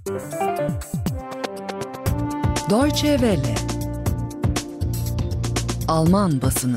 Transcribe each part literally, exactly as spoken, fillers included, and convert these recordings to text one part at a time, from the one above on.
Deutsche Welle. Alman basını.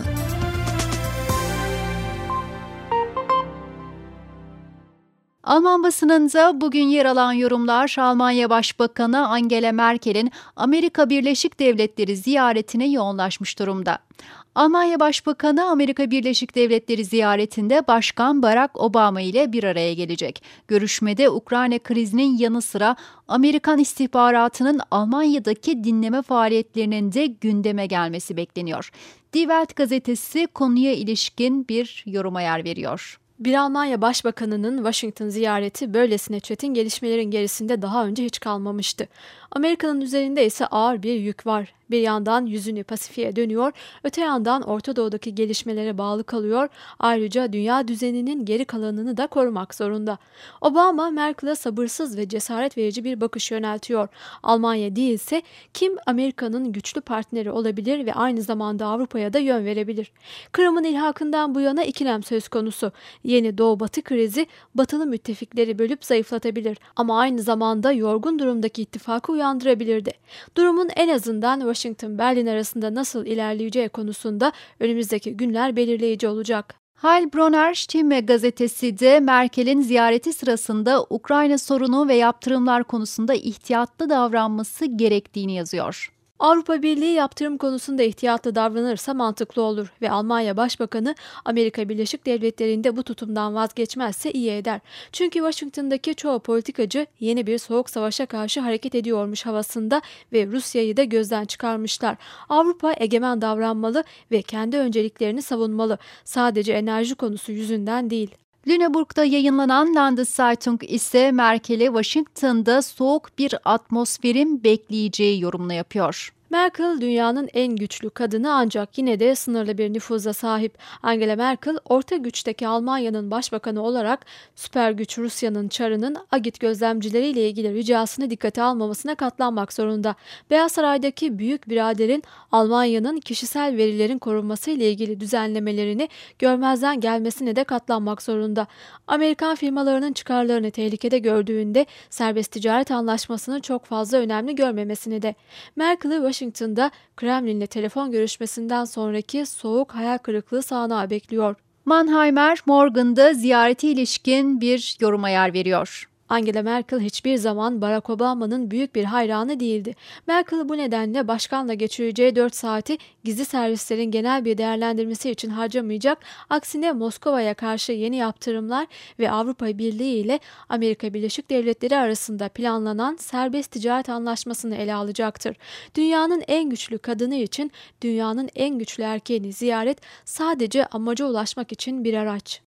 Alman basınında bugün yer alan yorumlar Almanya Başbakanı Angela Merkel'in Amerika Birleşik Devletleri ziyaretine yoğunlaşmış durumda. Almanya Başbakanı Amerika Birleşik Devletleri ziyaretinde Başkan Barack Obama ile bir araya gelecek. Görüşmede Ukrayna krizinin yanı sıra Amerikan istihbaratının Almanya'daki dinleme faaliyetlerinin de gündeme gelmesi bekleniyor. Die Welt gazetesi konuya ilişkin bir yoruma yer veriyor. Bir Almanya Başbakanı'nın Washington ziyareti böylesine çetin gelişmelerin gerisinde daha önce hiç kalmamıştı. Amerika'nın üzerinde ise ağır bir yük var. Bir yandan yüzünü Pasifik'e dönüyor, öte yandan Orta Doğu'daki gelişmelere bağlı kalıyor, ayrıca dünya düzeninin geri kalanını da korumak zorunda. Obama, Merkel'e sabırsız ve cesaret verici bir bakış yöneltiyor. Almanya değilse kim Amerika'nın güçlü partneri olabilir ve aynı zamanda Avrupa'ya da yön verebilir? Kırım'ın ilhakından bu yana ikilem söz konusu. Yeni Doğu-Batı krizi batılı müttefikleri bölüp zayıflatabilir ama aynı zamanda yorgun durumdaki ittifakı uyandırabilirdi. Durumun en azından Washington-Berlin arasında nasıl ilerleyeceği konusunda önümüzdeki günler belirleyici olacak. Heilbronner Stimme gazetesi de Merkel'in ziyareti sırasında Ukrayna sorunu ve yaptırımlar konusunda ihtiyatlı davranması gerektiğini yazıyor. Avrupa Birliği yaptırım konusunda ihtiyatlı davranırsa mantıklı olur ve Almanya Başbakanı Amerika Birleşik Devletleri'nde bu tutumdan vazgeçmezse iyi eder. Çünkü Washington'daki çoğu politikacı yeni bir soğuk savaşa karşı hareket ediyormuş havasında ve Rusya'yı da gözden çıkarmışlar. Avrupa egemen davranmalı ve kendi önceliklerini savunmalı. Sadece enerji konusu yüzünden değil. Lüneburg'da yayınlanan Landeszeitung ise Merkel'i Washington'da soğuk bir atmosferin bekleyeceği yorumunu yapıyor. Merkel dünyanın en güçlü kadını ancak yine de sınırlı bir nüfuza sahip. Angela Merkel orta güçteki Almanya'nın başbakanı olarak süper güç Rusya'nın Çarı'nın Agit gözlemcileriyle ilgili ricasını dikkate almamasına katlanmak zorunda. Beyaz Saray'daki büyük biraderin Almanya'nın kişisel verilerin korunması ile ilgili düzenlemelerini görmezden gelmesine de katlanmak zorunda. Amerikan firmalarının çıkarlarını tehlikede gördüğünde serbest ticaret anlaşmasını çok fazla önemli görmemesini de. Merkel'i Washington'da Kremlin'le telefon görüşmesinden sonraki soğuk hayal kırıklığı sahnağı bekliyor. Mannheimer Morgan'da ziyareti ilişkin bir yoruma yer veriyor. Angela Merkel hiçbir zaman Barack Obama'nın büyük bir hayranı değildi. Merkel bu nedenle başkanla geçireceği dört saati gizli servislerin genel bir değerlendirmesi için harcamayacak. Aksine Moskova'ya karşı yeni yaptırımlar ve Avrupa Birliği ile Amerika Birleşik Devletleri arasında planlanan serbest ticaret anlaşmasını ele alacaktır. Dünyanın en güçlü kadını için dünyanın en güçlü erkeğini ziyaret sadece amaca ulaşmak için bir araç.